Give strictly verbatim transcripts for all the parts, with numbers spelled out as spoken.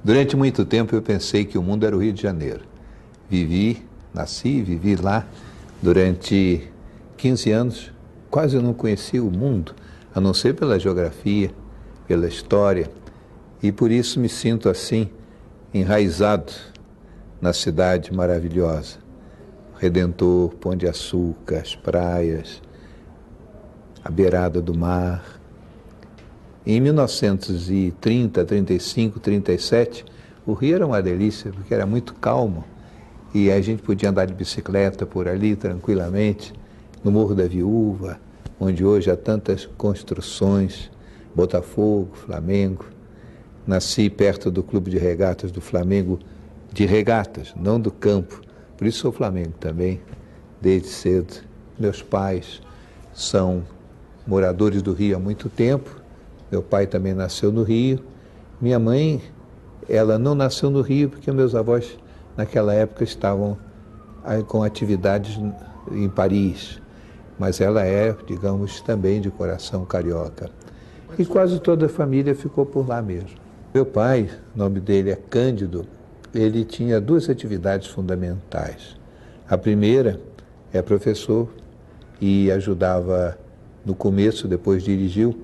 Durante muito tempo eu pensei que o mundo era o Rio de Janeiro. Vivi, nasci, vivi lá durante quinze anos. Quase eu não conhecia o mundo, a não ser pela geografia, pela história. E por isso me sinto assim, enraizado na cidade maravilhosa. Redentor, Pão de Açúcar, as praias, a beirada do mar. Em mil novecentos e trinta, trinta e cinco, trinta e sete, o Rio era uma delícia, porque era muito calmo e a gente podia andar de bicicleta por ali tranquilamente, no Morro da Viúva, onde hoje há tantas construções, Botafogo, Flamengo. Nasci perto do Clube de Regatas do Flamengo, de regatas, não do campo. Por isso sou Flamengo também, desde cedo. Meus pais são moradores do Rio há muito tempo. Meu pai também nasceu no Rio. Minha mãe, ela não nasceu no Rio porque meus avós, naquela época, estavam com atividades em Paris. Mas ela é, digamos, também de coração carioca. E quase toda a família ficou por lá mesmo. Meu pai, o nome dele é Cândido, ele tinha duas atividades fundamentais. A primeira é professor e ajudava no começo, depois dirigiu,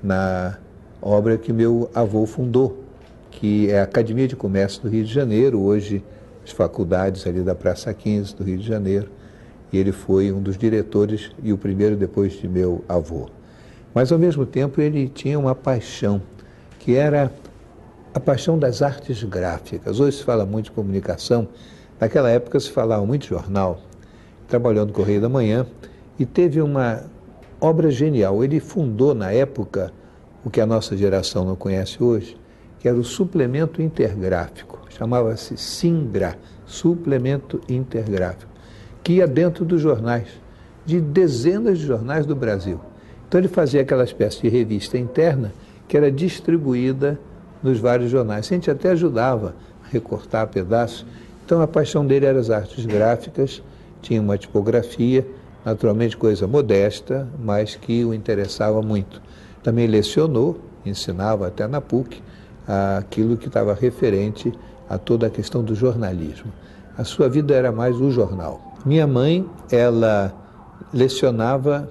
na obra que meu avô fundou, que é a Academia de Comércio do Rio de Janeiro, hoje as faculdades ali da Praça quinze do Rio de Janeiro. E ele foi um dos diretores e o primeiro depois de meu avô. Mas, ao mesmo tempo, ele tinha uma paixão, que era a paixão das artes gráficas. Hoje se fala muito de comunicação, naquela época se falava muito de jornal. Trabalhou no Correio da Manhã e teve uma obra genial. Ele fundou, na época, o que a nossa geração não conhece hoje, que era o Suplemento Intergráfico. Chamava-se SINGRA, Suplemento Intergráfico, que ia dentro dos jornais, de dezenas de jornais do Brasil. Então ele fazia aquela espécie de revista interna que era distribuída nos vários jornais. A gente até ajudava a recortar pedaços. Então a paixão dele era as artes gráficas, tinha uma tipografia, naturalmente coisa modesta, mas que o interessava muito. Também lecionou, ensinava até na PUC, aquilo que estava referente a toda a questão do jornalismo. A sua vida era mais o jornal. Minha mãe, ela lecionava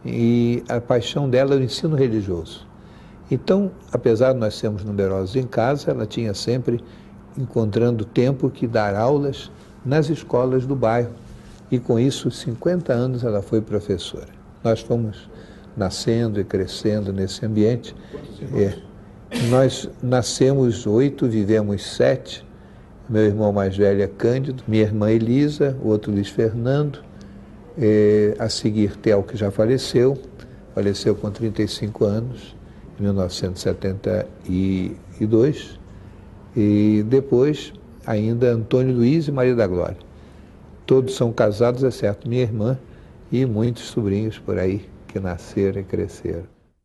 e a paixão dela era o ensino religioso. Então, apesar de nós sermos numerosos em casa, ela tinha sempre encontrando tempo que dar aulas nas escolas do bairro. E com isso, cinquenta anos ela foi professora. Nós fomos nascendo e crescendo nesse ambiente. É, nós nascemos oito, vivemos sete. Meu irmão mais velho é Cândido, minha irmã Elisa, o outro Luiz Fernando. É, a seguir, Theo, que já faleceu, faleceu com trinta e cinco anos, em mil novecentos e setenta e dois. E depois, ainda Antônio Luiz e Maria da Glória. Todos são casados, exceto minha irmã e muitos sobrinhos por aí que nasceram e cresceram.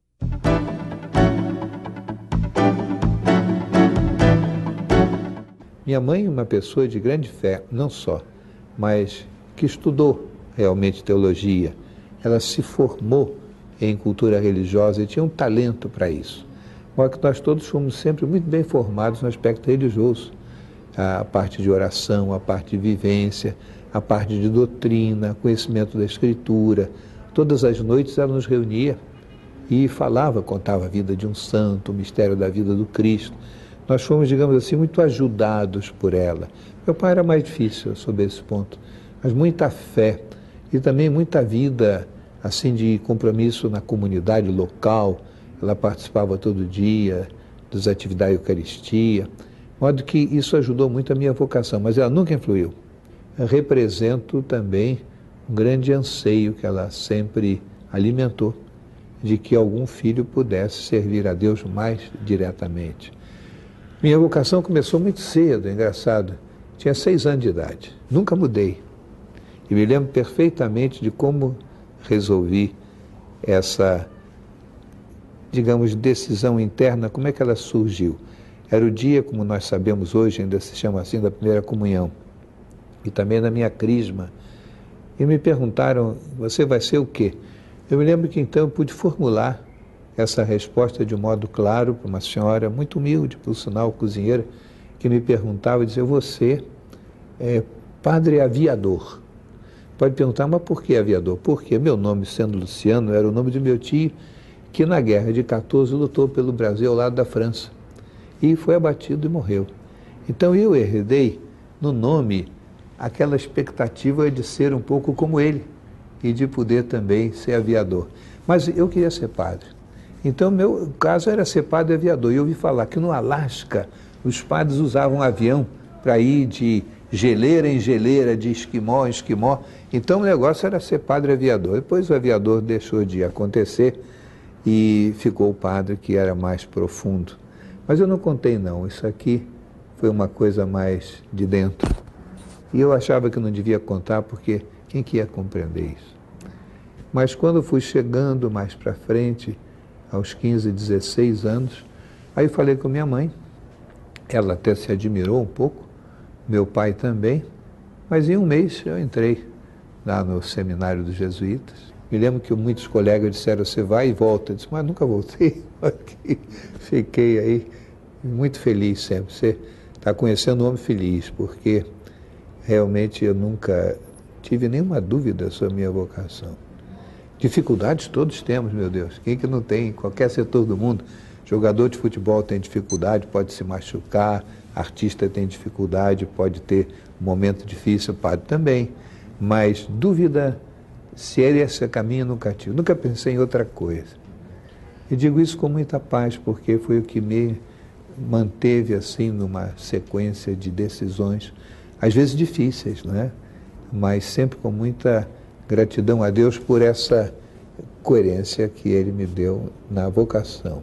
Minha mãe é uma pessoa de grande fé, não só, mas que estudou realmente teologia. Ela se formou em cultura religiosa e tinha um talento para isso. Mas que nós todos fomos sempre muito bem formados no aspecto religioso. A parte de oração, a parte de vivência, a parte de doutrina, conhecimento da Escritura. Todas as noites ela nos reunia e falava, contava a vida de um santo, o mistério da vida do Cristo. Nós fomos, digamos assim, muito ajudados por ela. Meu pai era mais difícil sobre esse ponto, mas muita fé e também muita vida assim de compromisso na comunidade local. Ela participava todo dia das atividades da Eucaristia, de modo que isso ajudou muito a minha vocação, mas ela nunca influiu. Eu represento também um grande anseio que ela sempre alimentou, de que algum filho pudesse servir a Deus mais diretamente. Minha vocação começou muito cedo, é engraçado. Tinha seis anos de idade. Nunca mudei. E me lembro perfeitamente de como resolvi essa, digamos, decisão interna, como é que ela surgiu. Era o dia, como nós sabemos hoje, ainda se chama assim, da primeira comunhão. E também da minha crisma. E me perguntaram, você vai ser o quê? Eu me lembro que então eu pude formular essa resposta de um modo claro para uma senhora muito humilde, por sinal, cozinheira, que me perguntava, dizia, você é padre aviador. Pode perguntar, mas por que aviador? Porque meu nome, sendo Luciano, era o nome de meu tio, que na guerra de quatorze lutou pelo Brasil ao lado da França. E foi abatido e morreu. Então eu herdei no nome aquela expectativa de ser um pouco como ele e de poder também ser aviador. Mas eu queria ser padre. Então meu caso era ser padre aviador. E eu ouvi falar que no Alasca os padres usavam avião para ir de geleira em geleira, de esquimó em esquimó. Então o negócio era ser padre aviador. Depois o aviador deixou de acontecer e ficou o padre que era mais profundo. Mas eu não contei não, isso aqui foi uma coisa mais de dentro. E eu achava que não devia contar porque quem que ia compreender isso? Mas quando fui chegando mais para frente, aos quinze, dezesseis anos, aí falei com minha mãe, ela até se admirou um pouco, meu pai também, mas em um mês eu entrei lá no seminário dos jesuítas. Me lembro que muitos colegas disseram, você vai e volta. Eu disse, mas nunca voltei. Fiquei aí muito feliz sempre. Você está conhecendo um homem feliz, porque realmente eu nunca tive nenhuma dúvida sobre a minha vocação. Dificuldades todos temos, meu Deus. Quem que não tem? Em qualquer setor do mundo. Jogador de futebol tem dificuldade, pode se machucar. Artista tem dificuldade, pode ter um momento difícil, padre também. Mas dúvida se ele esse caminho nunca tive. Nunca pensei em outra coisa. E digo isso com muita paz, porque foi o que me manteve assim numa sequência de decisões, às vezes difíceis, não é? Mas sempre com muita gratidão a Deus por essa coerência que Ele me deu na vocação.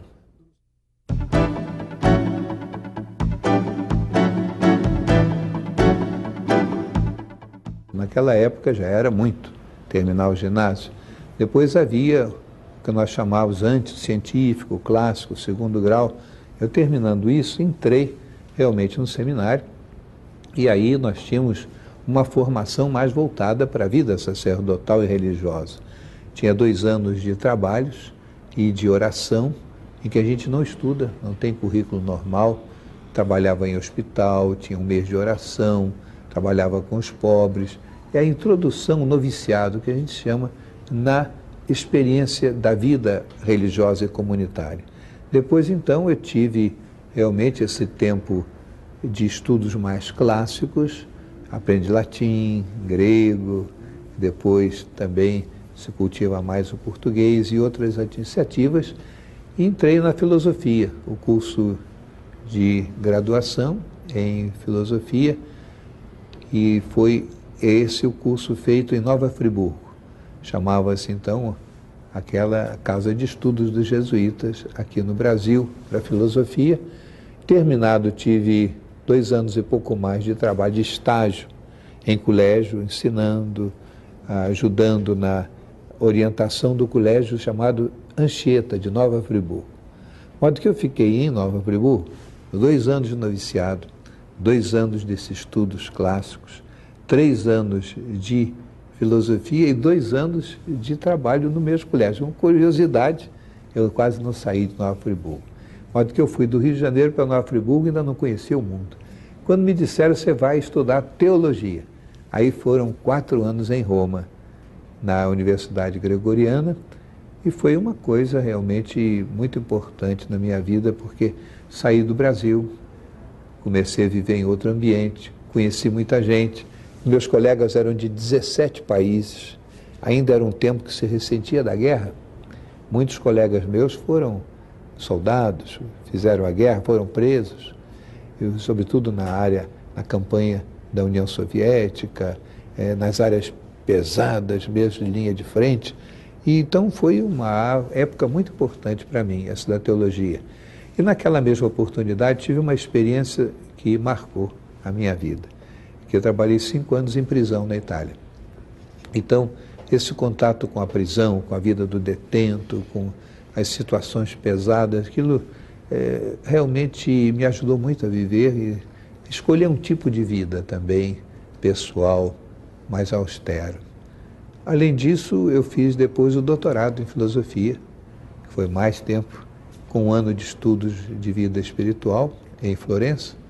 Naquela época já era muito terminar o ginásio. Depois havia o que nós chamávamos antes científico, clássico, segundo grau. Eu terminando isso, entrei realmente no seminário e aí nós tínhamos uma formação mais voltada para a vida sacerdotal e religiosa. Tinha dois anos de trabalhos e de oração, em que a gente não estuda, não tem currículo normal, trabalhava em hospital, tinha um mês de oração, trabalhava com os pobres, e a introdução, o noviciado, que a gente chama, na experiência da vida religiosa e comunitária. Depois, então, eu tive realmente esse tempo de estudos mais clássicos, aprendi latim, grego, depois também se cultiva mais o português e outras iniciativas, e entrei na filosofia, o curso de graduação em filosofia, e foi esse o curso feito em Nova Friburgo. Chamava-se então aquela casa de estudos dos jesuítas aqui no Brasil para filosofia. Terminado, tive dois anos e pouco mais de trabalho de estágio em colégio, ensinando, ajudando na orientação do colégio chamado Anchieta, de Nova Friburgo. De modo que eu fiquei em Nova Friburgo dois anos de noviciado, dois anos desses estudos clássicos, três anos de filosofia e dois anos de trabalho no mesmo colégio. Uma curiosidade, eu quase não saí de Nova Friburgo. De modo que eu fui do Rio de Janeiro para Nova Friburgo e ainda não conhecia o mundo. Quando me disseram, você vai estudar teologia. Aí foram quatro anos em Roma, na Universidade Gregoriana, e foi uma coisa realmente muito importante na minha vida, porque saí do Brasil, comecei a viver em outro ambiente, conheci muita gente. Meus colegas eram de dezessete países, ainda era um tempo que se ressentia da guerra. Muitos colegas meus foram soldados, fizeram a guerra, foram presos, eu, sobretudo na área, na campanha da União Soviética, eh, nas áreas pesadas, mesmo de linha de frente. E então foi uma época muito importante para mim, essa da teologia. E naquela mesma oportunidade tive uma experiência que marcou a minha vida, que eu trabalhei cinco anos em prisão na Itália. Então, esse contato com a prisão, com a vida do detento, com as situações pesadas, aquilo é, realmente me ajudou muito a viver e escolher um tipo de vida também pessoal, mais austero. Além disso, eu fiz depois o doutorado em filosofia, que foi mais tempo, com um ano de estudos de vida espiritual em Florença,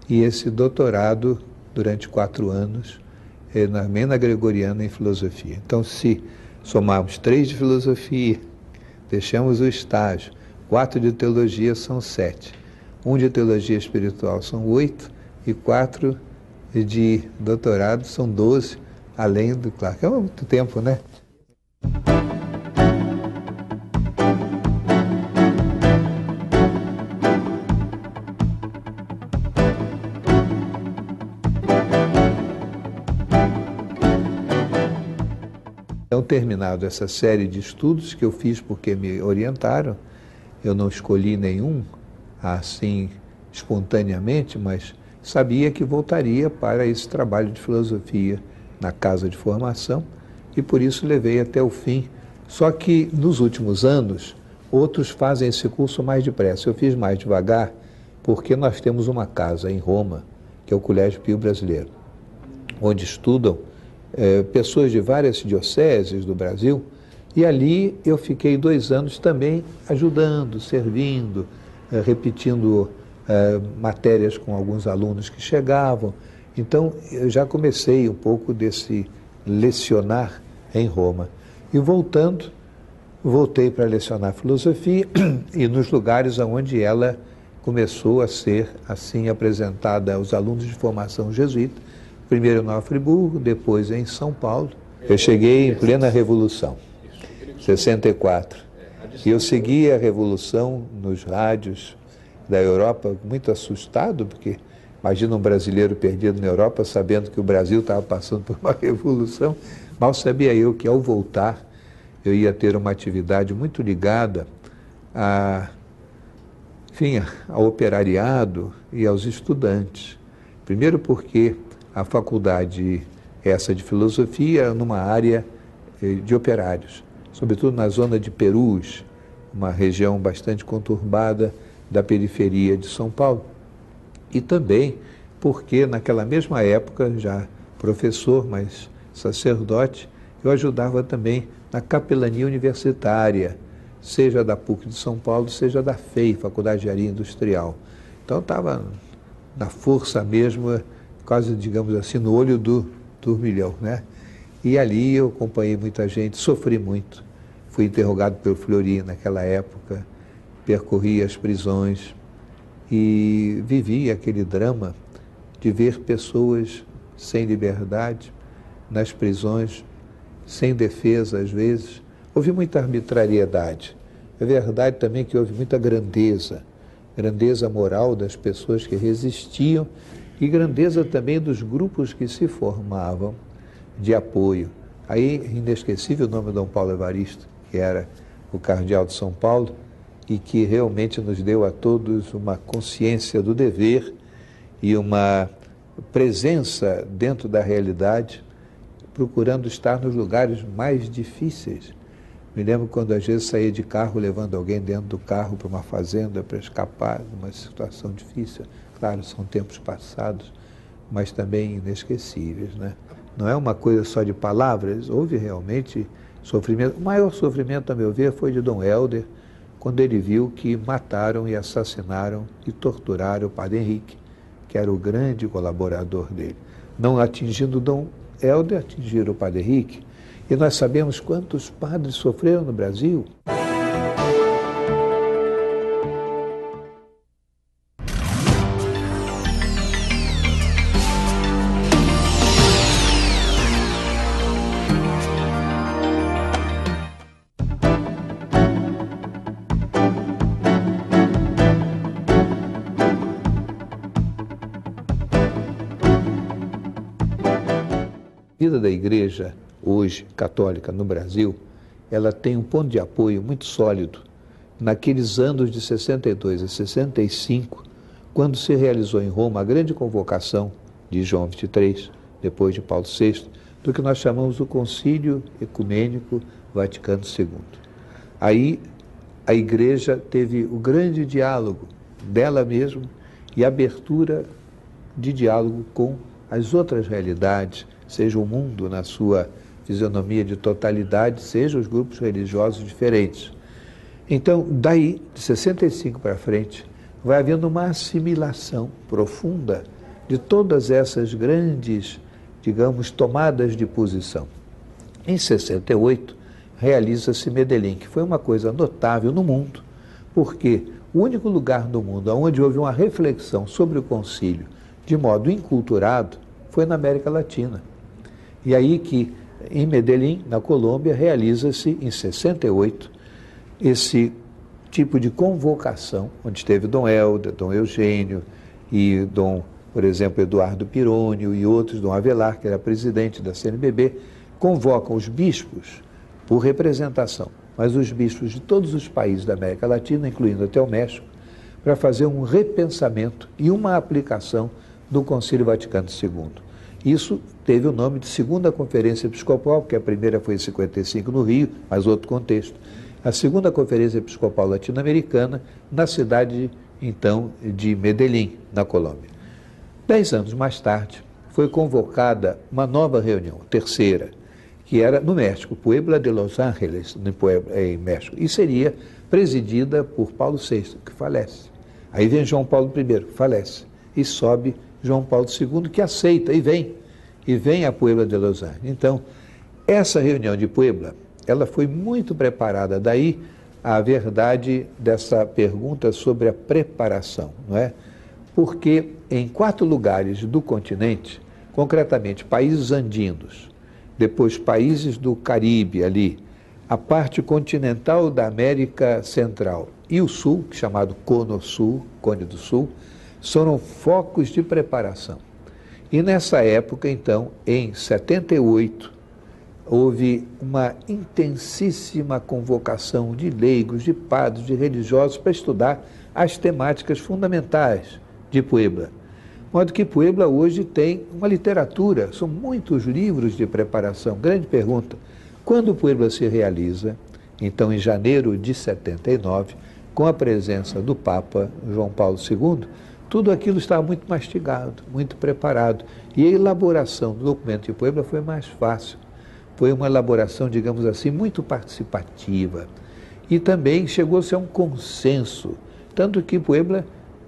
e esse doutorado durante quatro anos é, na Mena Gregoriana em filosofia. Então, se somarmos três de filosofia, deixamos o estágio, quatro de teologia são sete, um de teologia espiritual são oito e quatro de doutorado são doze, além do, claro, que é muito tempo, né? Então, terminado essa série de estudos que eu fiz porque me orientaram, eu não escolhi nenhum assim espontaneamente, mas sabia que voltaria para esse trabalho de filosofia na casa de formação e por isso levei até o fim. Só que nos últimos anos, outros fazem esse curso mais depressa. Eu fiz mais devagar porque nós temos uma casa em Roma, que é o Colégio Pio Brasileiro, onde estudam É, pessoas de várias dioceses do Brasil, e ali eu fiquei dois anos também ajudando, servindo, é, repetindo é, matérias com alguns alunos que chegavam. Então, eu já comecei um pouco desse lecionar em Roma. E voltando, voltei para lecionar filosofia e nos lugares onde ela começou a ser assim apresentada aos alunos de formação jesuíta, primeiro em Nova Friburgo, depois em São Paulo. Eu cheguei em plena Revolução, sessenta e quatro. E eu segui a Revolução nos rádios da Europa, muito assustado, porque imagina um brasileiro perdido na Europa, sabendo que o Brasil estava passando por uma revolução. Mal sabia eu que, ao voltar, eu ia ter uma atividade muito ligada a, enfim, ao operariado e aos estudantes. Primeiro porque a faculdade essa de filosofia numa área de operários, sobretudo na zona de Perus, uma região bastante conturbada da periferia de São Paulo. E também porque naquela mesma época, já professor, mas sacerdote, eu ajudava também na capelania universitária, seja da P U C de São Paulo, seja da F E I, Faculdade de Engenharia Industrial. Então estava na força mesmo, quase, digamos assim, no olho do turbilhão, né? E ali eu acompanhei muita gente, sofri muito. Fui interrogado pelo Fleury naquela época, percorri as prisões e vivi aquele drama de ver pessoas sem liberdade, nas prisões, sem defesa às vezes. Houve muita arbitrariedade. É verdade também que houve muita grandeza, grandeza moral das pessoas que resistiam, e grandeza também dos grupos que se formavam de apoio. Aí, inesquecível o nome de Dom Paulo Evaristo, que era o cardeal de São Paulo, e que realmente nos deu a todos uma consciência do dever e uma presença dentro da realidade, procurando estar nos lugares mais difíceis. Me lembro quando às vezes saía de carro levando alguém dentro do carro para uma fazenda para escapar de uma situação difícil. Claro, são tempos passados, mas também inesquecíveis, né? Não é uma coisa só de palavras, houve realmente sofrimento. O maior sofrimento, a meu ver, foi de Dom Helder, quando ele viu que mataram e assassinaram e torturaram o Padre Henrique, que era o grande colaborador dele. Não atingindo Dom Helder, atingiram o Padre Henrique. E nós sabemos quantos padres sofreram no Brasil. A vida da igreja hoje, católica, no Brasil, ela tem um ponto de apoio muito sólido naqueles anos de sessenta e dois a sessenta e cinco, quando se realizou em Roma a grande convocação de João vinte e três, depois de Paulo sexto, do que nós chamamos o Concílio Ecumênico Vaticano segundo. Aí a igreja teve o grande diálogo dela mesma e abertura de diálogo com as outras realidades, seja o mundo na sua fisionomia de totalidade, seja os grupos religiosos diferentes. Então, daí, de sessenta e cinco para frente, vai havendo uma assimilação profunda de todas essas grandes, digamos, tomadas de posição. Em sessenta e oito, realiza-se Medellín, que foi uma coisa notável no mundo, porque o único lugar do mundo onde houve uma reflexão sobre o concílio de modo inculturado foi na América Latina. E aí que, em Medellín, na Colômbia, realiza-se, em sessenta e oito, esse tipo de convocação, onde esteve Dom Helder, Dom Eugênio e Dom, por exemplo, Eduardo Pirônio e outros, Dom Avelar, que era presidente da C N B B, convocam os bispos por representação, mas os bispos de todos os países da América Latina, incluindo até o México, para fazer um repensamento e uma aplicação do Concílio Vaticano segundo. Isso teve o nome de Segunda Conferência Episcopal, porque a primeira foi em cinquenta e cinco no Rio, mas outro contexto. A Segunda Conferência Episcopal Latino-Americana, na cidade, então, de Medellín, na Colômbia. Dez anos mais tarde, foi convocada uma nova reunião, terceira, que era no México, Puebla de Los Ángeles, no Puebla, em México, e seria presidida por Paulo sexto, que falece. Aí vem João Paulo primeiro, falece, e sobe João Paulo segundo, que aceita, e vem, e vem a Puebla de Los Ángeles. Então, essa reunião de Puebla, ela foi muito preparada, daí a verdade dessa pergunta sobre a preparação, não é? Porque em quatro lugares do continente, concretamente países andinos, depois países do Caribe ali, a parte continental da América Central e o Sul, chamado Cono Sul, Cone do Sul, foram focos de preparação. E nessa época, então, em setenta e oito, houve uma intensíssima convocação de leigos, de padres, de religiosos para estudar as temáticas fundamentais de Puebla. De modo que Puebla hoje tem uma literatura, são muitos livros de preparação. Grande pergunta, quando Puebla se realiza? Então, em janeiro de setenta e nove, com a presença do Papa João Paulo segundo, tudo aquilo estava muito mastigado, muito preparado. E a elaboração do documento de Puebla foi mais fácil. Foi uma elaboração, digamos assim, muito participativa. E também chegou-se a um consenso, tanto que Puebla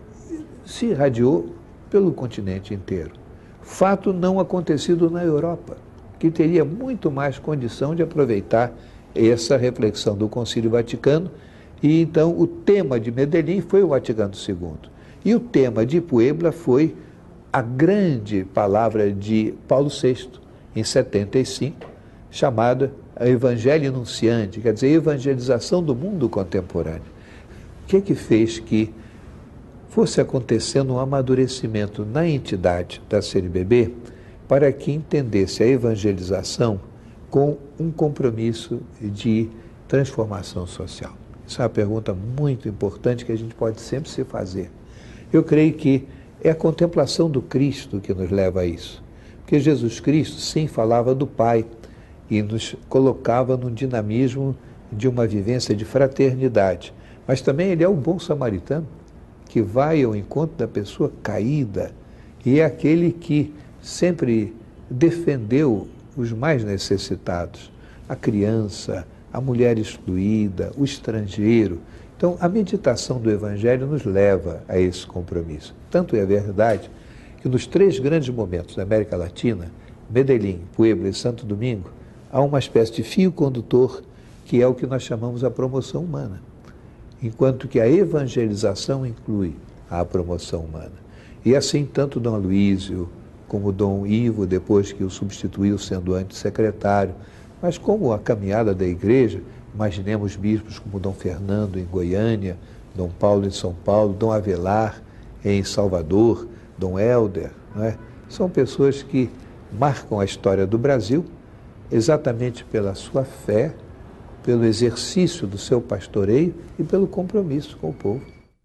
se irradiou pelo continente inteiro. Fato não acontecido na Europa, que teria muito mais condição de aproveitar essa reflexão do Concílio Vaticano. E então o tema de Medellín foi o Vaticano segundo. E o tema de Puebla foi a grande palavra de Paulo sexto, em setenta e cinco, chamada Evangelho Nunciante, quer dizer, evangelização do mundo contemporâneo. O que é que fez que fosse acontecendo um amadurecimento na entidade da C N B B para que entendesse a evangelização com um compromisso de transformação social? Isso é uma pergunta muito importante que a gente pode sempre se fazer. Eu creio que é a contemplação do Cristo que nos leva a isso. Porque Jesus Cristo, sim, falava do Pai e nos colocava num dinamismo de uma vivência de fraternidade. Mas também ele é o bom samaritano, que vai ao encontro da pessoa caída e é aquele que sempre defendeu os mais necessitados, a criança, a mulher excluída, o estrangeiro. Então, a meditação do Evangelho nos leva a esse compromisso. Tanto é verdade que nos três grandes momentos da América Latina, Medellín, Puebla e Santo Domingo, há uma espécie de fio condutor que é o que nós chamamos a promoção humana, enquanto que a evangelização inclui a promoção humana. E assim, tanto Dom Aloísio como Dom Ivo, depois que o substituiu sendo antes secretário, mas como a caminhada da igreja, imaginemos bispos como Dom Fernando em Goiânia, Dom Paulo em São Paulo, Dom Avelar em Salvador, Dom Helder, não é? São pessoas que marcam a história do Brasil exatamente pela sua fé, pelo exercício do seu pastoreio e pelo compromisso com o povo.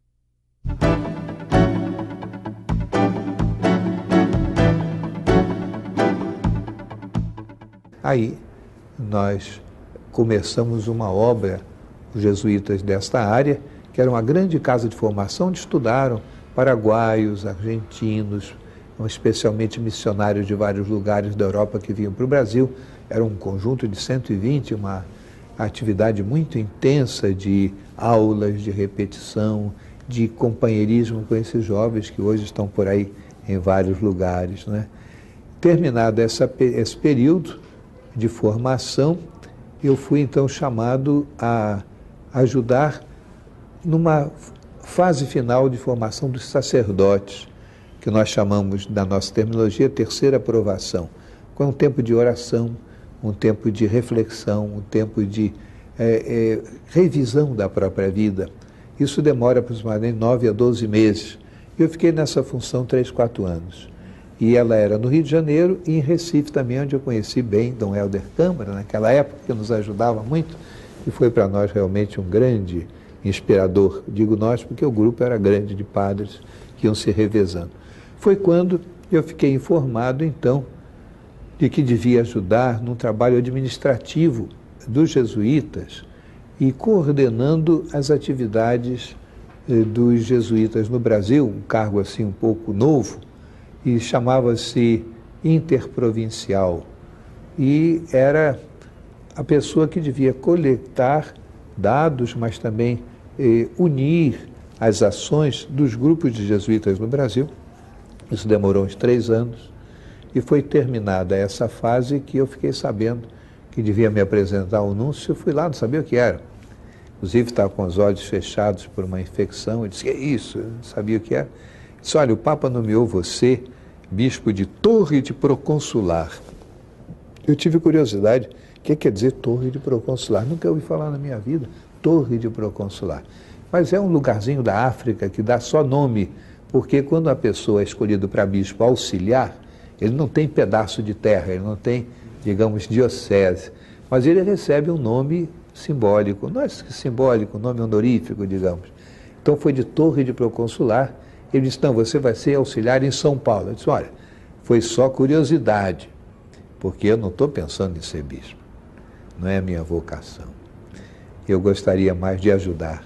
Aí nós começamos uma obra, os jesuítas desta área, que era uma grande casa de formação, onde estudaram paraguaios, argentinos, especialmente missionários de vários lugares da Europa que vinham para o Brasil. Era um conjunto de cento e vinte, uma atividade muito intensa de aulas, de repetição, de companheirismo com esses jovens que hoje estão por aí em vários lugares, né? Terminado essa, esse período de formação, eu fui então chamado a ajudar numa fase final de formação dos sacerdotes, que nós chamamos, da nossa terminologia, terceira aprovação. Com um tempo de oração, um tempo de reflexão, um tempo de é, é, revisão da própria vida. Isso demora aproximadamente nove a doze meses. Eu fiquei nessa função três, quatro anos. E ela era no Rio de Janeiro e em Recife também, onde eu conheci bem Dom Helder Câmara, naquela época, que nos ajudava muito, e foi para nós realmente um grande inspirador. Digo nós porque o grupo era grande de padres que iam se revezando. Foi quando eu fiquei informado, então, de que devia ajudar num trabalho administrativo dos jesuítas e coordenando as atividades eh, dos jesuítas no Brasil, um cargo assim um pouco novo, e chamava-se interprovincial. E era a pessoa que devia coletar dados, mas também eh, unir as ações dos grupos de jesuítas no Brasil. Isso demorou uns três anos. E foi terminada essa fase que eu fiquei sabendo que devia me apresentar ao núncio. Eu fui lá, não sabia o que era. Inclusive estava com os olhos fechados por uma infecção. Eu disse, que é isso? Eu não sabia o que era. Eu disse, olha, o Papa nomeou você bispo de Torre de Proconsular. Eu tive curiosidade, o que quer dizer Torre de Proconsular? Nunca ouvi falar na minha vida, Torre de Proconsular. Mas é um lugarzinho da África que dá só nome, porque quando a pessoa é escolhida para bispo auxiliar, ele não tem pedaço de terra, ele não tem, digamos, diocese, mas ele recebe um nome simbólico, não é simbólico, nome honorífico, digamos. Então foi de Torre de Proconsular. Ele disse, não, você vai ser auxiliar em São Paulo. Eu disse, olha, foi só curiosidade, porque eu não estou pensando em ser bispo, não é a minha vocação. Eu gostaria mais de ajudar.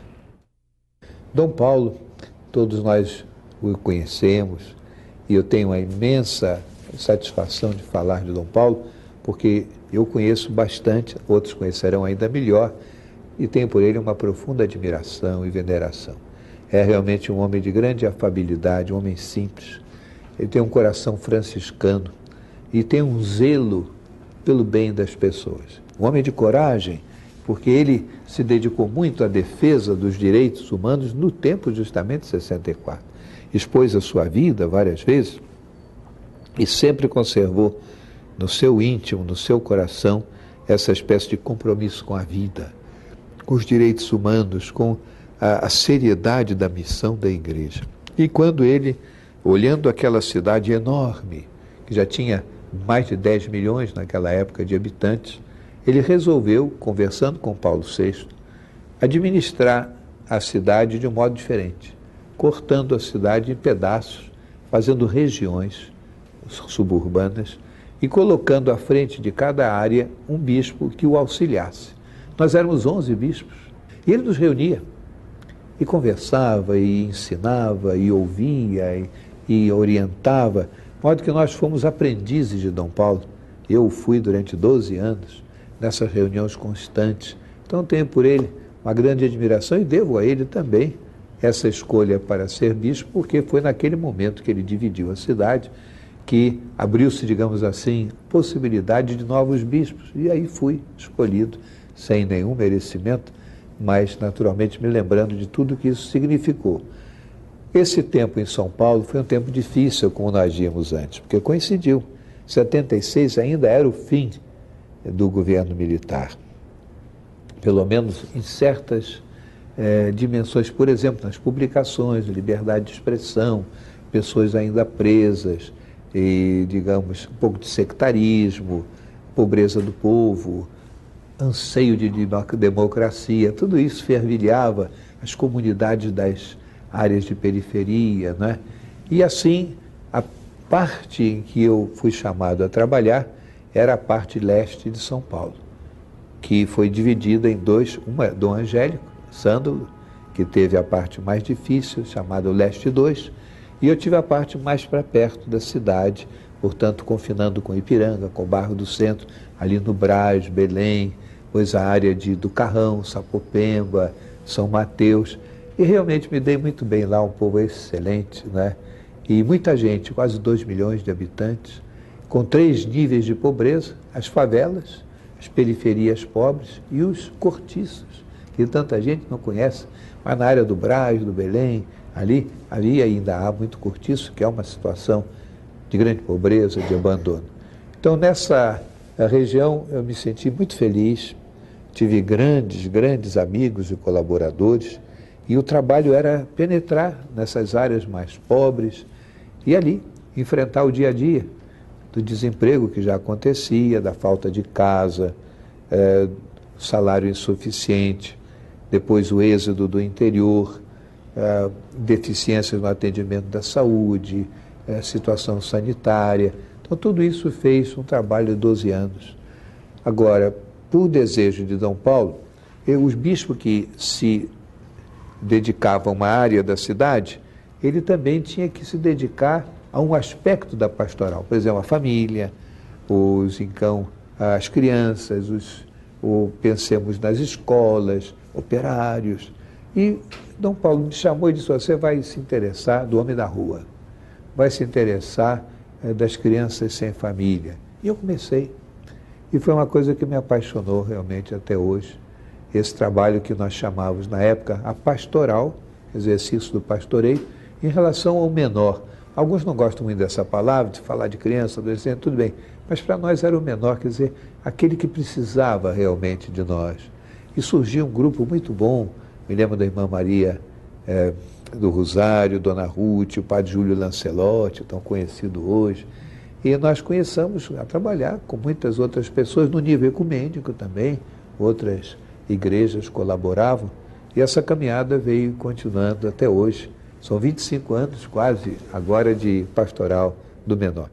Dom Paulo, todos nós o conhecemos, e eu tenho uma imensa satisfação de falar de Dom Paulo, porque eu conheço bastante, outros conhecerão ainda melhor, e tenho por ele uma profunda admiração e veneração. É realmente um homem de grande afabilidade, um homem simples. Ele tem um coração franciscano e tem um zelo pelo bem das pessoas. Um homem de coragem, porque ele se dedicou muito à defesa dos direitos humanos no tempo justamente de sessenta e quatro. Expôs a sua vida várias vezes e sempre conservou no seu íntimo, no seu coração, essa espécie de compromisso com a vida, com os direitos humanos, com a, a seriedade da missão da igreja. E quando ele, olhando aquela cidade enorme, que já tinha mais de dez milhões naquela época de habitantes, ele resolveu, conversando com Paulo sexto, administrar a cidade de um modo diferente, cortando a cidade em pedaços, fazendo regiões suburbanas e colocando à frente de cada área um bispo que o auxiliasse. Nós éramos onze bispos e ele nos reunia e conversava e ensinava e ouvia e, e orientava, de modo que nós fomos aprendizes de Dom Paulo. Eu fui durante doze anos nessas reuniões constantes, então tenho por ele uma grande admiração e devo a ele também essa escolha para ser bispo, porque foi naquele momento que ele dividiu a cidade que abriu-se, digamos assim, possibilidade de novos bispos. E aí fui escolhido, sem nenhum merecimento, mas naturalmente me lembrando de tudo que isso significou. Esse tempo em São Paulo foi um tempo difícil, como nós víamos antes, porque coincidiu. setenta e seis ainda era o fim do governo militar, pelo menos em certas eh, dimensões, por exemplo, nas publicações, liberdade de expressão, pessoas ainda presas, e, digamos, um pouco de sectarismo, pobreza do povo, anseio de democracia, tudo isso fervilhava as comunidades das áreas de periferia, né? E assim, a parte em que eu fui chamado a trabalhar era a parte leste de São Paulo, que foi dividida em dois, uma Dom Angélico, Sândalo, que teve a parte mais difícil, chamada Leste dois, e eu tive a parte mais para perto da cidade, portanto, confinando com Ipiranga, com o Bairro do Centro, ali no Brás, Belém, pois a área de, do Carrão, Sapopemba, São Mateus, e realmente me dei muito bem lá, um povo excelente, né? e muita gente, quase dois milhões de habitantes, com três níveis de pobreza: as favelas, as periferias pobres e os cortiços, que tanta gente não conhece, mas na área do Brás, do Belém, ali havia e ainda há muito cortiço, que é uma situação de grande pobreza, de abandono. Então, nessa região, eu me senti muito feliz, tive grandes, grandes amigos e colaboradores, e o trabalho era penetrar nessas áreas mais pobres e ali enfrentar o dia a dia do desemprego que já acontecia, da falta de casa, é, salário insuficiente, depois o êxodo do interior, é, deficiências no atendimento da saúde, é, situação sanitária. Então, tudo isso fez um trabalho de doze anos. Agora, por desejo de Dom Paulo, eu, os bispos que se dedicavam a uma área da cidade, ele também tinha que se dedicar a um aspecto da pastoral, por exemplo, a família, os, então, as crianças, os, o, pensemos nas escolas, operários. E Dom Paulo me chamou e disse: você vai se interessar do homem da rua, vai se interessar é, das crianças sem família. E eu comecei. E foi uma coisa que me apaixonou realmente até hoje. Esse trabalho que nós chamávamos na época a pastoral, exercício do pastoreio, em relação ao menor. Alguns não gostam muito dessa palavra, de falar de criança, adolescente, tudo bem. Mas para nós era o menor, quer dizer, aquele que precisava realmente de nós. E surgiu um grupo muito bom. Me lembro da irmã Maria é, do Rosário, Dona Ruth, o padre Júlio Lancelotti, tão conhecido hoje. E nós começamos a trabalhar com muitas outras pessoas no nível ecumênico também, outras igrejas colaboravam, e essa caminhada veio continuando até hoje. São vinte e cinco anos quase agora de pastoral do menor.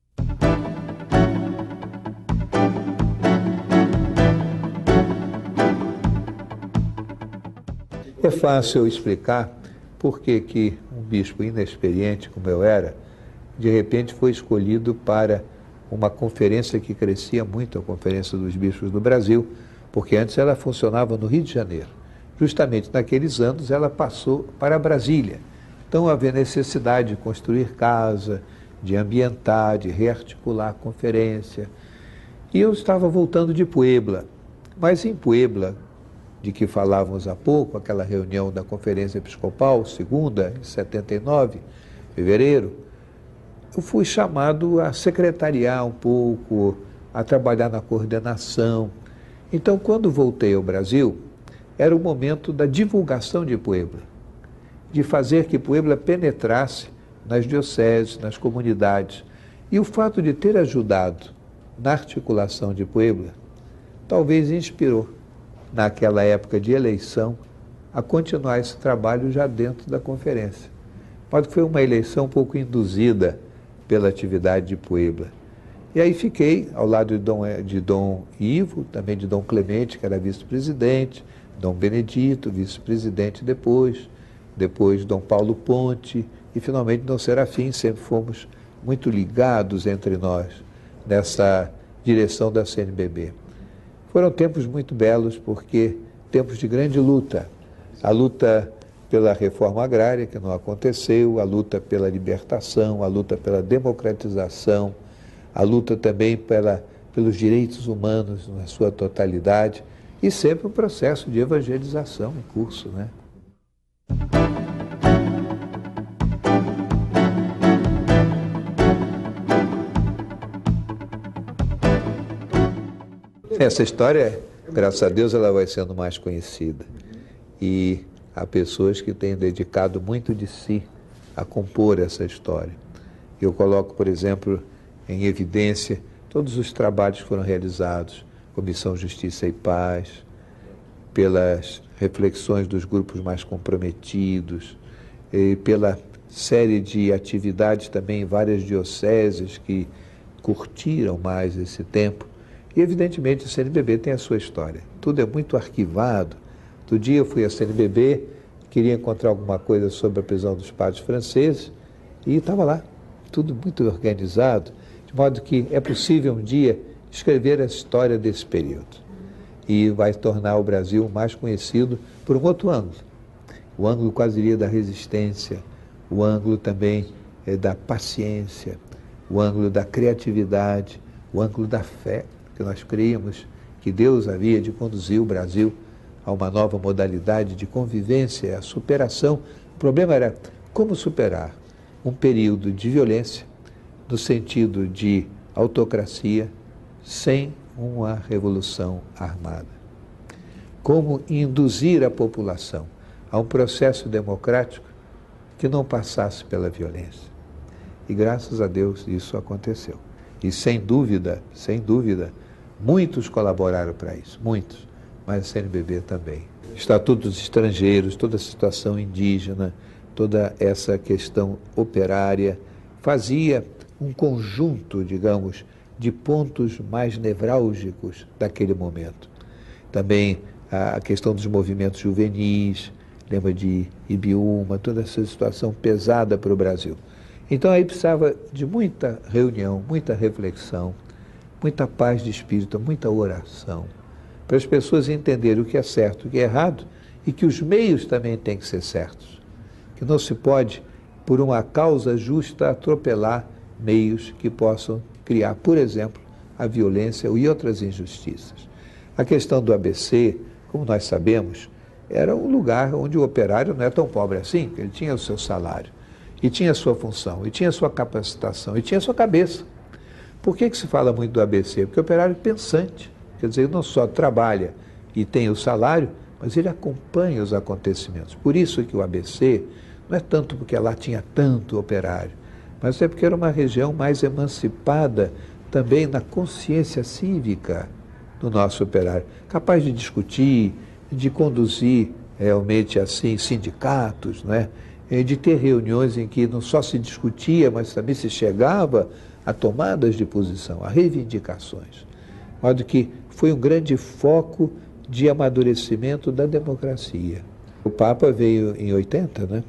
É fácil eu explicar por que que um bispo inexperiente como eu era, de repente foi escolhido para uma conferência que crescia muito, a Conferência dos Bispos do Brasil, porque antes ela funcionava no Rio de Janeiro. Justamente naqueles anos ela passou para Brasília. Então havia necessidade de construir casa, de ambientar, de rearticular a conferência. E eu estava voltando de Puebla, mas em Puebla, de que falávamos há pouco, aquela reunião da Conferência Episcopal, segunda, em setenta e nove, fevereiro, eu fui chamado a secretariar um pouco, a trabalhar na coordenação. Então, quando voltei ao Brasil, era o momento da divulgação de Puebla, de fazer que Puebla penetrasse nas dioceses, nas comunidades. E o fato de ter ajudado na articulação de Puebla, talvez inspirou, naquela época de eleição, a continuar esse trabalho já dentro da conferência. Mas foi uma eleição um pouco induzida pela atividade de Puebla. E aí fiquei ao lado de Dom, de Dom Ivo, também de Dom Clemente, que era vice-presidente, Dom Benedito, vice-presidente depois, depois Dom Paulo Ponte e finalmente Dom Serafim. Sempre fomos muito ligados entre nós nessa direção da C N B B. Foram tempos muito belos, porque tempos de grande luta. A luta pela reforma agrária, que não aconteceu, a luta pela libertação, a luta pela democratização, a luta também pela, pelos direitos humanos na sua totalidade, e sempre um processo de evangelização em curso, né? Essa história, graças a Deus, ela vai sendo mais conhecida. E há pessoas que têm dedicado muito de si a compor essa história. Eu coloco, por exemplo, em evidência todos os trabalhos que foram realizados, Comissão Justiça e Paz, pelas reflexões dos grupos mais comprometidos, e pela série de atividades também em várias dioceses que curtiram mais esse tempo. E, evidentemente, a C N B B tem a sua história. Tudo é muito arquivado. Outro dia eu fui à C N B B, queria encontrar alguma coisa sobre a prisão dos padres franceses, e estava lá, tudo muito organizado, de modo que é possível um dia escrever a história desse período. E vai tornar o Brasil mais conhecido por um outro ângulo. O ângulo quase diria da resistência, o ângulo também eh, da paciência, o ângulo da criatividade, o ângulo da fé, que nós creíamos que Deus havia de conduzir o Brasil a uma nova modalidade de convivência, a superação. O problema era como superar um período de violência, no sentido de autocracia, sem uma revolução armada. Como induzir a população a um processo democrático que não passasse pela violência. E graças a Deus isso aconteceu. E sem dúvida, sem dúvida, muitos colaboraram para isso, muitos, mas a C N B B também. Estatuto dos estrangeiros, toda a situação indígena, toda essa questão operária, fazia um conjunto, digamos, de pontos mais nevrálgicos daquele momento. Também a questão dos movimentos juvenis, lembra de Ibiúma, toda essa situação pesada para o Brasil. Então aí precisava de muita reunião, muita reflexão, muita paz de espírito, muita oração, para as pessoas entenderem o que é certo, o que é errado, e que os meios também têm que ser certos. Que não se pode, por uma causa justa, atropelar meios que possam criar, por exemplo, a violência e outras injustiças. A questão do A B C, como nós sabemos, era um lugar onde o operário não é tão pobre assim, ele tinha o seu salário, e tinha a sua função, e tinha a sua capacitação, e tinha a sua cabeça. Por que que se fala muito do A B C? Porque o operário é pensante, quer dizer, ele não só trabalha e tem o salário, mas ele acompanha os acontecimentos. Por isso que o A B C não é tanto porque lá tinha tanto operário, mas é porque era uma região mais emancipada também na consciência cívica do nosso operário, capaz de discutir, de conduzir realmente assim sindicatos, né? De ter reuniões em que não só se discutia, mas também se chegava a tomadas de posição, a reivindicações. De modo que foi um grande foco de amadurecimento da democracia. O Papa veio em oitenta, né?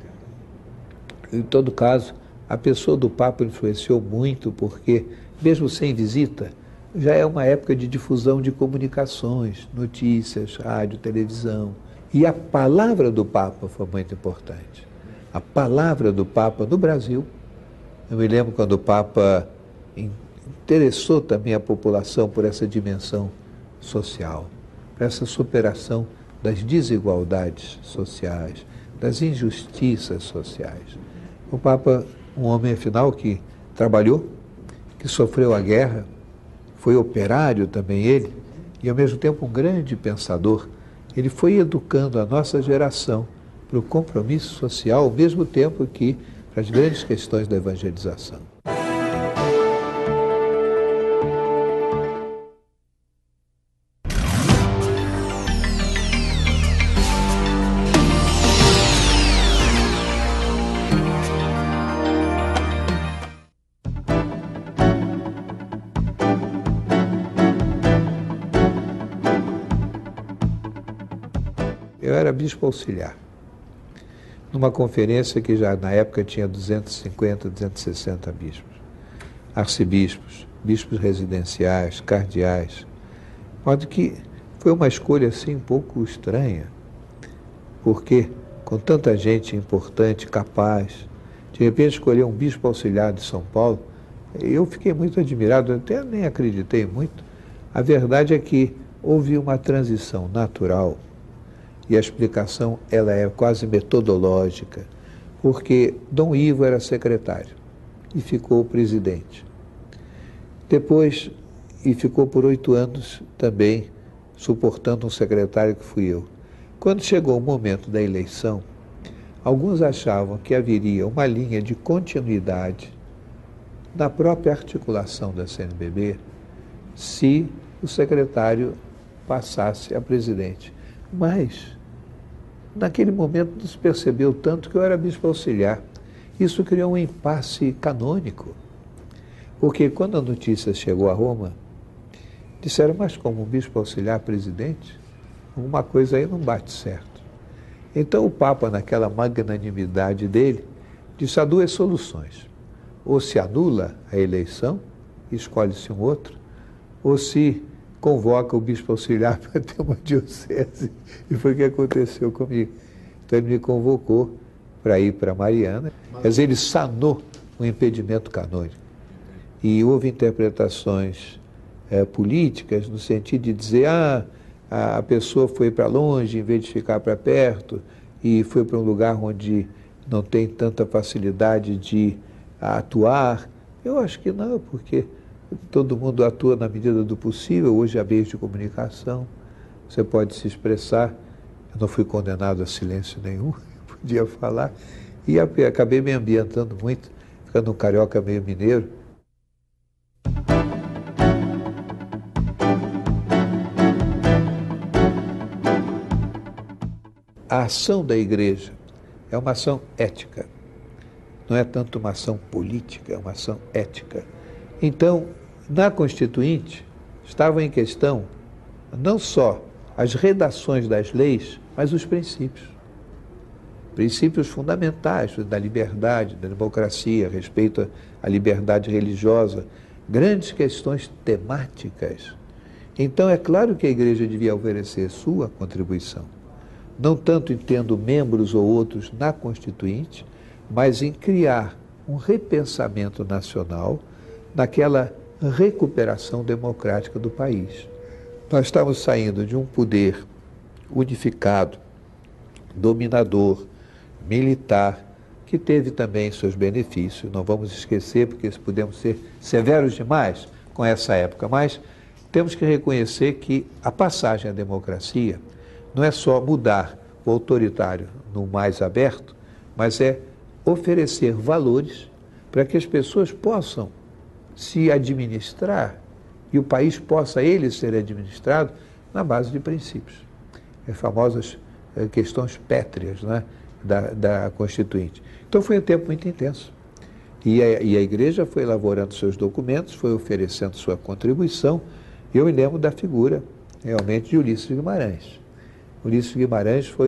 Em todo caso, a pessoa do Papa influenciou muito, porque, mesmo sem visita, já é uma época de difusão de comunicações, notícias, rádio, televisão. E a palavra do Papa foi muito importante. A palavra do Papa no Brasil. Eu me lembro quando o Papa interessou também a população por essa dimensão social, por essa superação das desigualdades sociais, das injustiças sociais. O Papa, um homem, afinal, que trabalhou, que sofreu a guerra, foi operário também ele, e ao mesmo tempo um grande pensador. Ele foi educando a nossa geração para o compromisso social, ao mesmo tempo que para as grandes questões da evangelização. Eu era bispo auxiliar, numa conferência que já na época tinha duzentos e cinquenta, duzentos e sessenta bispos, arcebispos, bispos residenciais, cardeais, de modo que foi uma escolha assim um pouco estranha, porque com tanta gente importante, capaz, de repente escolher um bispo auxiliar de São Paulo, eu fiquei muito admirado, eu até nem acreditei muito. A verdade é que houve uma transição natural. E a explicação ela é quase metodológica, porque Dom Ivo era secretário e ficou presidente. Depois, e ficou por oito anos também suportando um secretário que fui eu. Quando chegou o momento da eleição, alguns achavam que haveria uma linha de continuidade na própria articulação da C N B B se o secretário passasse a presidente. Mas, naquele momento, não se percebeu tanto que eu era bispo auxiliar. Isso criou um impasse canônico. Porque quando a notícia chegou a Roma, disseram, mas como um bispo auxiliar presidente? Alguma coisa aí não bate certo. Então o Papa, naquela magnanimidade dele, disse, há duas soluções. Ou se anula a eleição, escolhe-se um outro, ou se convoca o bispo auxiliar para ter uma diocese. E foi o que aconteceu comigo. Então ele me convocou para ir para Mariana. Quer dizer, ele sanou um impedimento canônico. E houve interpretações é, políticas no sentido de dizer, ah, a pessoa foi para longe em vez de ficar para perto e foi para um lugar onde não tem tanta facilidade de atuar. Eu acho que não, porque todo mundo atua na medida do possível. Hoje há meios de comunicação, você pode se expressar. Eu não fui condenado a silêncio nenhum, podia falar. E acabei me ambientando muito, ficando um carioca meio mineiro. A ação da igreja é uma ação ética. Não é tanto uma ação política, é uma ação ética. Então, na Constituinte, estavam em questão não só as redações das leis, mas os princípios. Princípios fundamentais da liberdade, da democracia, respeito à liberdade religiosa, grandes questões temáticas. Então, é claro que a igreja devia oferecer sua contribuição. Não tanto em tendo membros ou outros na Constituinte, mas em criar um repensamento nacional naquela recuperação democrática do país. Nós estamos saindo de um poder unificado, dominador, militar, que teve também seus benefícios. Não vamos esquecer, porque podemos ser severos demais com essa época, mas temos que reconhecer que a passagem à democracia não é só mudar o autoritário no mais aberto, mas é oferecer valores para que as pessoas possam se administrar e o país possa ele ser administrado na base de princípios. As famosas eh, questões pétreas, né, da, da Constituinte. Então foi um tempo muito intenso. E a, e a igreja foi elaborando seus documentos, foi oferecendo sua contribuição. Eu me lembro da figura, realmente, de Ulisses Guimarães. Ulisses Guimarães foi,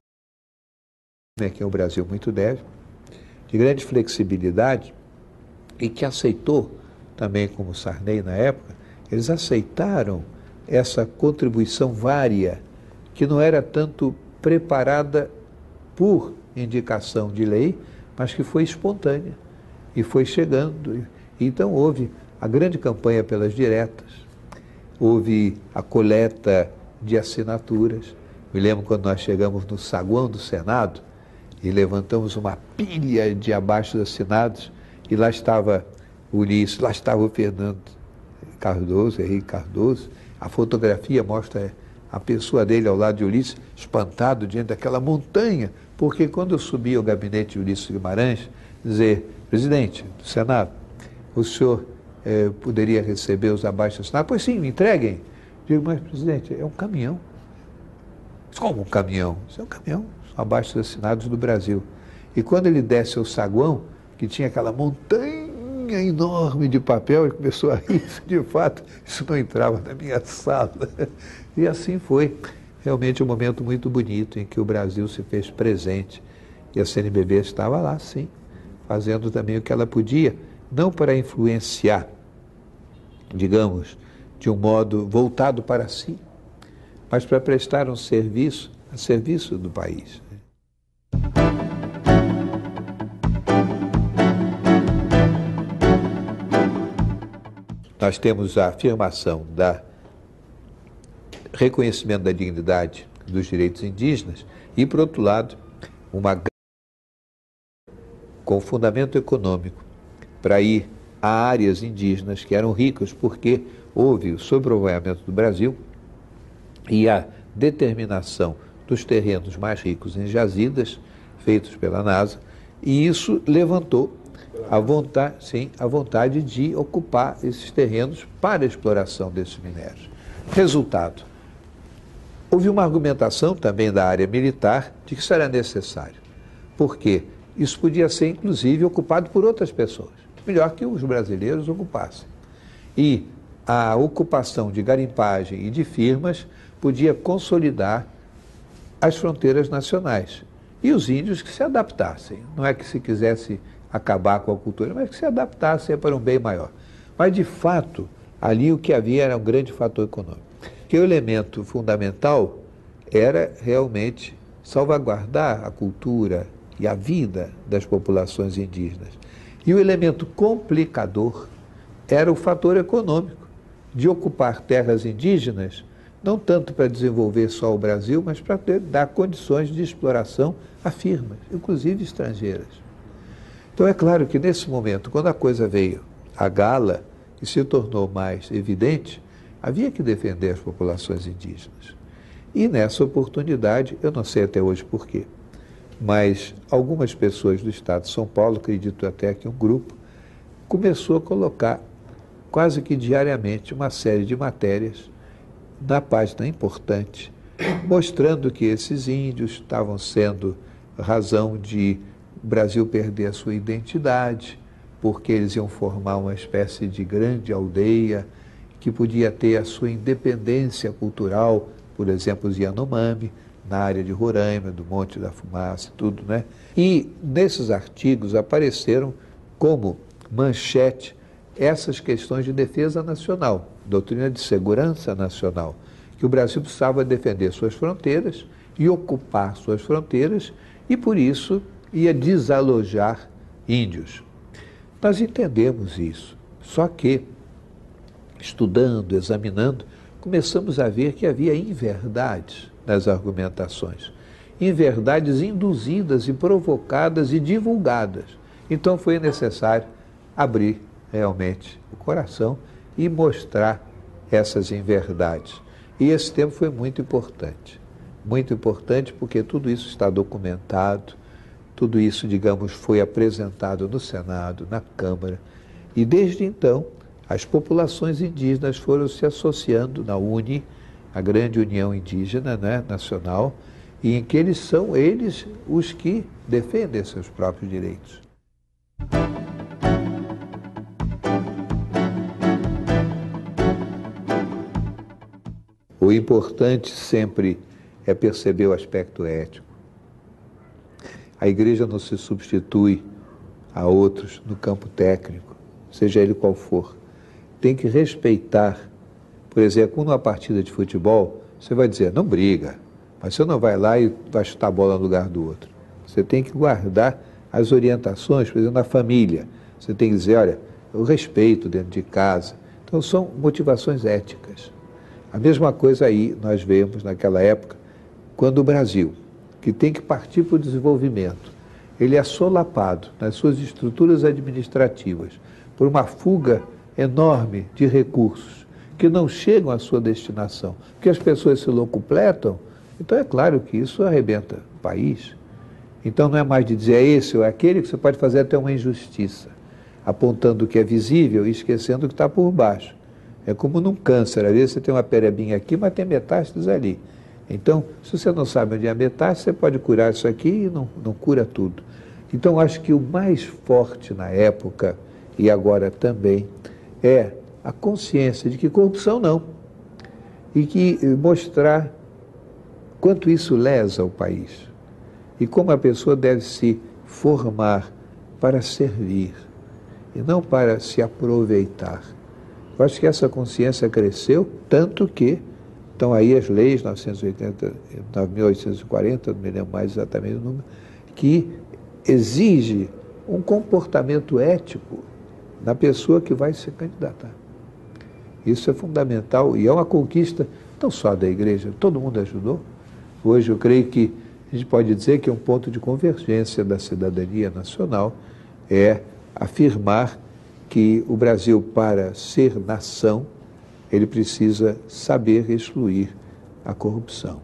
a quem o Brasil muito deve, de grande flexibilidade e que aceitou, também como Sarney na época, eles aceitaram essa contribuição vária, que não era tanto preparada por indicação de lei, mas que foi espontânea e foi chegando. Então houve a grande campanha pelas diretas, houve a coleta de assinaturas. Me lembro quando nós chegamos no saguão do Senado e levantamos uma pilha de abaixo-assinados e lá estava o Ulisses, lá estava o Fernando Cardoso, Henrique Cardoso. A fotografia mostra a pessoa dele ao lado de Ulisses, espantado diante daquela montanha, porque quando eu subi ao gabinete de Ulisses Guimarães, dizer, presidente do Senado, o senhor eh, poderia receber os abaixo-assinados? Pois sim, me entreguem. Digo, mas presidente, é um caminhão. Como um caminhão? Isso é um caminhão, são abaixo-assinados do Brasil. E quando ele desce ao saguão, que tinha aquela montanha enorme de papel, ele começou a rir, de fato, isso não entrava na minha sala. E assim foi, realmente um momento muito bonito em que o Brasil se fez presente. E a C N B B estava lá, sim, fazendo também o que ela podia, não para influenciar, digamos, de um modo voltado para si, mas para prestar um serviço a serviço do país. Nós temos a afirmação da reconhecimento da dignidade dos direitos indígenas e, por outro lado, uma com fundamento econômico para ir a áreas indígenas que eram ricas, porque houve o sobrepovoamento do Brasil e a determinação dos terrenos mais ricos em jazidas, feitos pela NASA, e isso levantou a vontade, sim, a vontade de ocupar esses terrenos para a exploração desses minérios. Resultado, houve uma argumentação também da área militar de que isso era necessário, porque isso podia ser, inclusive, ocupado por outras pessoas, melhor que os brasileiros ocupassem. E a ocupação de garimpagem e de firmas podia consolidar as fronteiras nacionais. E os índios que se adaptassem. Não é que se quisesse acabar com a cultura, mas que se adaptassem para um bem maior. Mas, de fato, ali o que havia era um grande fator econômico. Que o elemento fundamental era realmente salvaguardar a cultura e a vida das populações indígenas. E o elemento complicador era o fator econômico, de ocupar terras indígenas, não tanto para desenvolver só o Brasil, mas para dar condições de exploração a firmas, inclusive estrangeiras. Então é claro que nesse momento, quando a coisa veio à gala e se tornou mais evidente, havia que defender as populações indígenas. E nessa oportunidade, eu não sei até hoje por quê, mas algumas pessoas do estado de São Paulo, acredito até que um grupo, começou a colocar quase que diariamente uma série de matérias na página importante, mostrando que esses índios estavam sendo razão de o Brasil perder a sua identidade, porque eles iam formar uma espécie de grande aldeia que podia ter a sua independência cultural, por exemplo, os Yanomami, na área de Roraima, do Monte da Fumaça, tudo, né? E nesses artigos apareceram como manchete essas questões de defesa nacional, doutrina de segurança nacional, que o Brasil precisava defender suas fronteiras e ocupar suas fronteiras e, por isso, ia desalojar índios. Nós entendemos isso, só que, estudando, examinando, começamos a ver que havia inverdades nas argumentações, inverdades induzidas e provocadas e divulgadas. Então foi necessário abrir realmente o coração e mostrar essas inverdades. E esse tempo foi muito importante, muito importante porque tudo isso está documentado, tudo isso, digamos, foi apresentado no Senado, na Câmara, e desde então as populações indígenas foram se associando na U N I, a grande União Indígena, né, Nacional, e em que eles são eles os que defendem seus próprios direitos. O importante sempre é perceber o aspecto ético. A igreja não se substitui a outros no campo técnico, seja ele qual for. Tem que respeitar. Por exemplo, numa partida de futebol, você vai dizer, não briga, mas você não vai lá e vai chutar a bola no lugar do outro. Você tem que guardar as orientações, por exemplo, na família. Você tem que dizer, olha, eu respeito dentro de casa. Então, são motivações éticas. A mesma coisa aí nós vemos naquela época, quando o Brasil, que tem que partir para o desenvolvimento, ele é solapado nas suas estruturas administrativas por uma fuga enorme de recursos que não chegam à sua destinação, porque as pessoas se locupletam, então é claro que isso arrebenta o país. Então não é mais de dizer é esse ou é aquele, que você pode fazer até uma injustiça, apontando o que é visível e esquecendo o que está por baixo. É como num câncer, às vezes você tem uma perebinha aqui, mas tem metástases ali. Então, se você não sabe onde é a metástase, você pode curar isso aqui e não, não cura tudo. Então, acho que o mais forte na época, e agora também, é a consciência de que corrupção não. E que mostrar quanto isso lesa o país. E como a pessoa deve se formar para servir e não para se aproveitar. Eu acho que essa consciência cresceu, tanto que estão aí as leis novecentos e oitenta, mil oitocentos e quarenta, não me lembro mais exatamente o número, que exige um comportamento ético na pessoa que vai se candidatar. Isso é fundamental e é uma conquista não só da igreja, todo mundo ajudou. Hoje eu creio que a gente pode dizer que é um ponto de convergência da cidadania nacional, é afirmar que o Brasil, para ser nação, ele precisa saber excluir a corrupção.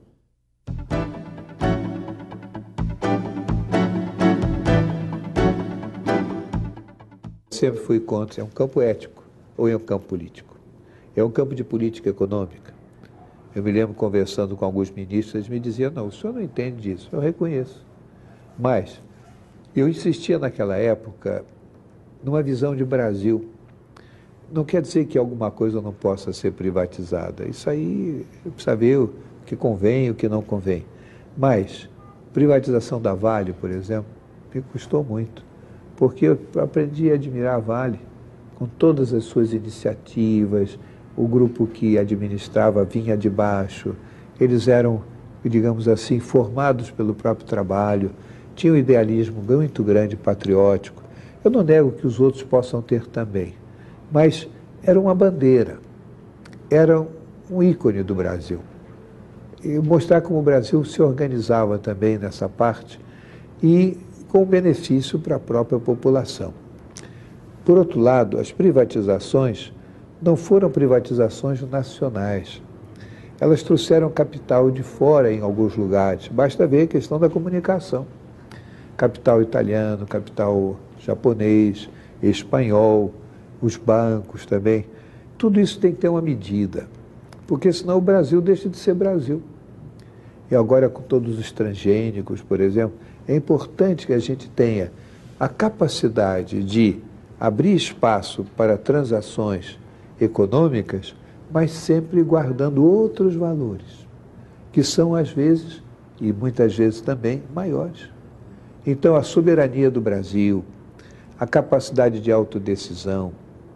Sempre fui contra, é um campo ético ou é um campo político? É um campo de política econômica. Eu me lembro conversando com alguns ministros, eles me diziam, não, o senhor não entende disso, eu reconheço. Mas eu insistia naquela época numa visão de Brasil. Não quer dizer que alguma coisa não possa ser privatizada. Isso aí precisa ver o que convém e o que não convém. Mas privatização da Vale, por exemplo, me custou muito. Porque eu aprendi a admirar a Vale com todas as suas iniciativas, o grupo que administrava vinha de baixo, eles eram, digamos assim, formados pelo próprio trabalho, tinham um idealismo muito grande, patriótico. Eu não nego que os outros possam ter também, mas era uma bandeira, era um ícone do Brasil. E mostrar como o Brasil se organizava também nessa parte e com benefício para a própria população. Por outro lado, as privatizações não foram privatizações nacionais. Elas trouxeram capital de fora em alguns lugares. Basta ver a questão da comunicação. Capital italiano, capital japonês, espanhol, os bancos também. Tudo isso tem que ter uma medida, porque senão o Brasil deixa de ser Brasil. E agora com todos os transgênicos, por exemplo, é importante que a gente tenha a capacidade de abrir espaço para transações econômicas, mas sempre guardando outros valores, que são às vezes, e muitas vezes também, maiores. Então a soberania do Brasil, a capacidade de autodecisão,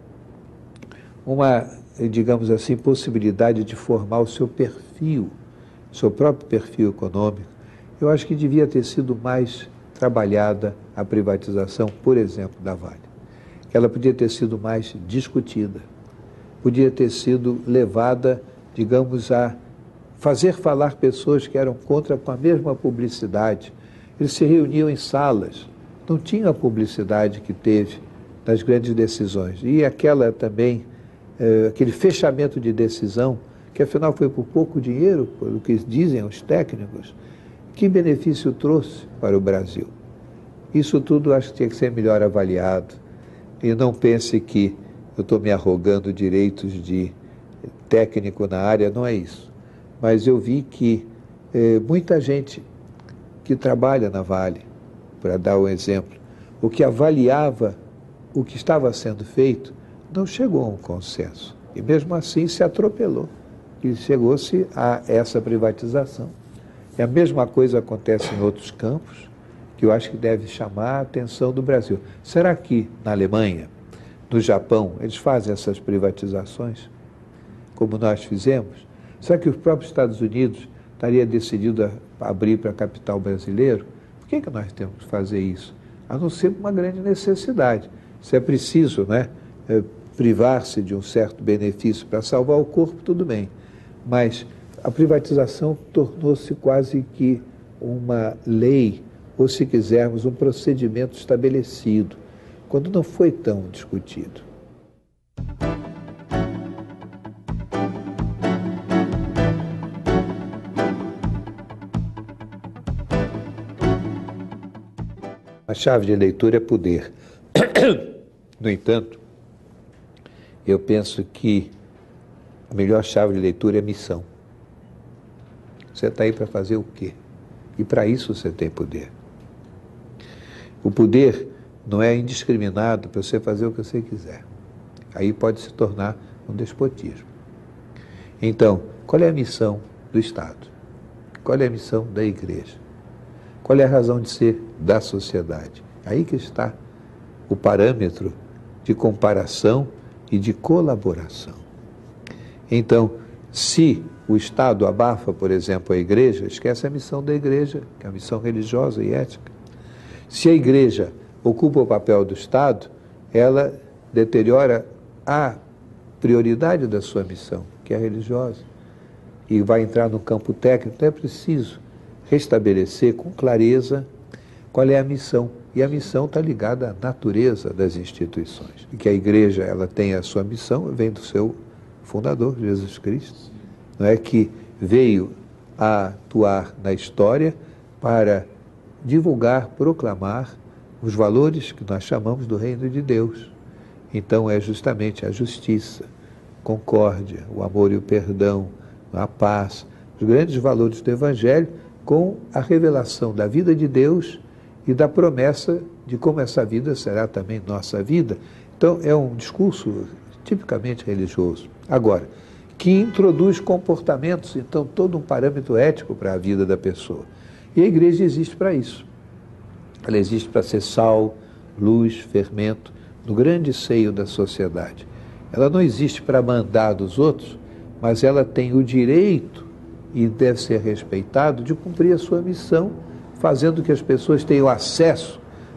uma, digamos assim, possibilidade de formar o seu perfil, seu próprio perfil econômico, eu acho que devia ter sido mais trabalhada a privatização, por exemplo, da Vale. Ela podia ter sido mais discutida, podia ter sido levada, digamos, a fazer falar pessoas que eram contra com a mesma publicidade. Eles se reuniam em salas, não tinha a publicidade que teve nas grandes decisões. E aquela também, eh, aquele fechamento de decisão, que afinal foi por pouco dinheiro, pelo que dizem os técnicos, que benefício trouxe para o Brasil? Isso tudo acho que tinha que ser melhor avaliado. E não pense que eu estou me arrogando direitos de técnico na área, não é isso. Mas eu vi que eh, muita gente que trabalha na Vale, para dar um exemplo, o que avaliava o que estava sendo feito, não chegou a um consenso. E mesmo assim se atropelou. E chegou-se a essa privatização. E a mesma coisa acontece em outros campos, que eu acho que deve chamar a atenção do Brasil. Será que na Alemanha, no Japão, eles fazem essas privatizações, como nós fizemos? Será que os próprios Estados Unidos estaria decidido a abrir para capital brasileiro? Por que que nós temos que fazer isso? A não ser por uma grande necessidade. Se é preciso, né, é, privar-se de um certo benefício para salvar o corpo, tudo bem. Mas a privatização tornou-se quase que uma lei, ou se quisermos, um procedimento estabelecido, quando não foi tão discutido. A chave de leitura é poder. No entanto, eu penso que a melhor chave de leitura é missão. Você está aí para fazer o quê? E para isso você tem poder. O poder não é indiscriminado para você fazer o que você quiser. Aí pode se tornar um despotismo. Então, qual é a missão do Estado? Qual é a missão da Igreja? Qual é a razão de ser da sociedade? Aí que está o parâmetro de comparação e de colaboração. Então, se o Estado abafa, por exemplo, a Igreja, esquece a missão da Igreja, que é a missão religiosa e ética. Se a Igreja ocupa o papel do Estado, ela deteriora a prioridade da sua missão, que é a religiosa, e vai entrar no campo técnico. Então é preciso restabelecer com clareza qual é a missão. E a missão está ligada à natureza das instituições. E que a Igreja ela tem a sua missão, vem do seu fundador, Jesus Cristo, não é, que veio a atuar na história para divulgar, proclamar os valores que nós chamamos do reino de Deus. Então é justamente a justiça, concórdia, o amor e o perdão, a paz, os grandes valores do Evangelho, com a revelação da vida de Deus e da promessa de como essa vida será também nossa vida. Então é um discurso tipicamente religioso. Agora, que introduz comportamentos, então todo um parâmetro ético para a vida da pessoa. E a Igreja existe para isso. Ela existe para ser sal, luz, fermento, no grande seio da sociedade. Ela não existe para mandar dos outros, mas ela tem o direito, e deve ser respeitado, de cumprir a sua missão, fazendo que as pessoas tenham acesso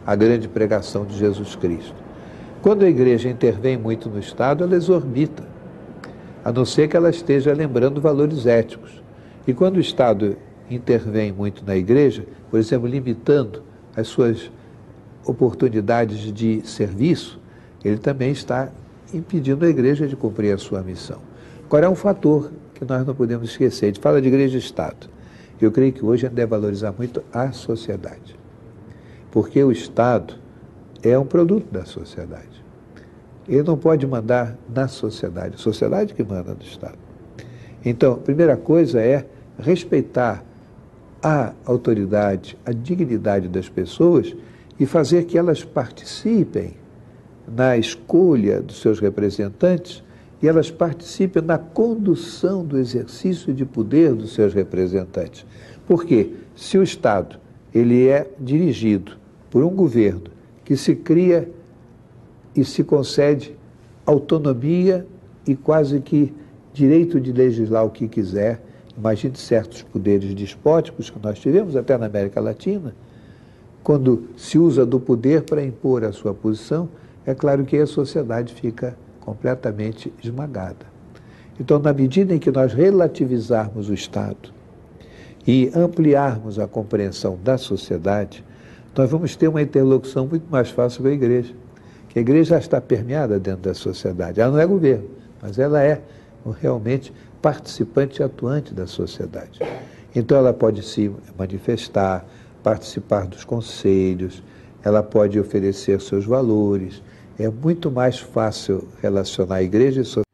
a grande pregação de Jesus Cristo. Quando a igreja intervém muito no Estado, ela exorbita, a não ser que ela esteja lembrando valores éticos. E quando o Estado intervém muito na igreja, por exemplo, limitando as suas oportunidades de serviço, ele também está impedindo a igreja de cumprir a sua missão. Agora, é um fator que nós não podemos esquecer. A gente fala de igreja e Estado. Eu creio que hoje a gente deve valorizar muito a sociedade, porque o Estado é um produto da sociedade. Ele não pode mandar na sociedade, a sociedade que manda no Estado. Então, a primeira coisa é respeitar a autoridade, a dignidade das pessoas e fazer que elas participem na escolha dos seus representantes e elas participem na condução do exercício de poder dos seus representantes. Porque se o Estado ele é dirigido por um governo que se cria e se concede autonomia e quase que direito de legislar o que quiser, imagine certos poderes despóticos que nós tivemos até na América Latina, quando se usa do poder para impor a sua posição, é claro que a sociedade fica completamente esmagada. Então, na medida em que nós relativizarmos o Estado e ampliarmos a compreensão da sociedade, nós vamos ter uma interlocução muito mais fácil com a igreja. Que a igreja já está permeada dentro da sociedade. Ela não é governo, mas ela é realmente participante e atuante da sociedade. Então, ela pode se manifestar, participar dos conselhos, ela pode oferecer seus valores. É muito mais fácil relacionar a igreja e sociedade